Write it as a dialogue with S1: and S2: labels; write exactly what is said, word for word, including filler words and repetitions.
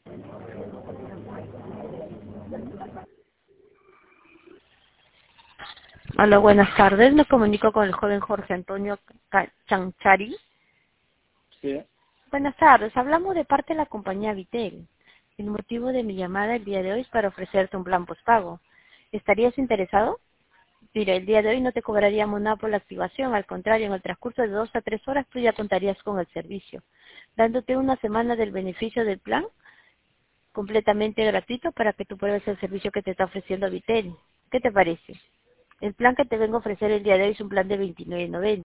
S1: Hola, buenas tardes. Me comunico con el joven Jorge Antonio Ca- Chanchari.
S2: Sí,
S1: Buenas tardes. Hablamos de parte de la compañía Vitel. El motivo de mi llamada el día de hoy es para ofrecerte un plan postpago. ¿Estarías interesado? Mira, el día de hoy no te cobraríamos nada por la activación. Al contrario, en el transcurso de dos a tres horas tú ya contarías con el servicio, dándote una semana del beneficio del plan completamente gratuito para que tú pruebes el servicio que te está ofreciendo Vitel. ¿Qué te parece? El plan que te vengo a ofrecer el día de hoy es un plan de veintinueve noventa.